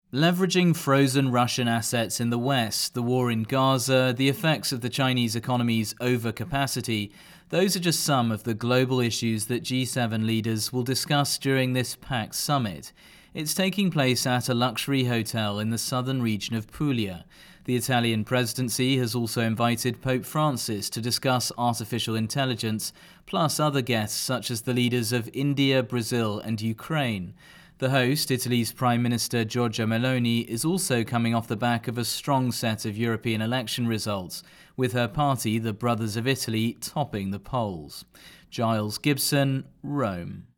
Leveraging frozen Russian assets in the West, the war in Gaza, the effects of the Chinese economy's overcapacity, those are just some of the global issues that G7 leaders will discuss during this PAX summit. It's taking place at a luxury hotel in the southern region of Puglia. The Italian presidency has also invited Pope Francis to discuss artificial intelligence, plus other guests such as the leaders of India, Brazil and Ukraine. The host, Italy's Prime Minister Giorgia Meloni, is also coming off the back of a strong set of European election results, with her party, the Brothers of Italy, topping the polls. Giles Gibson, Rome.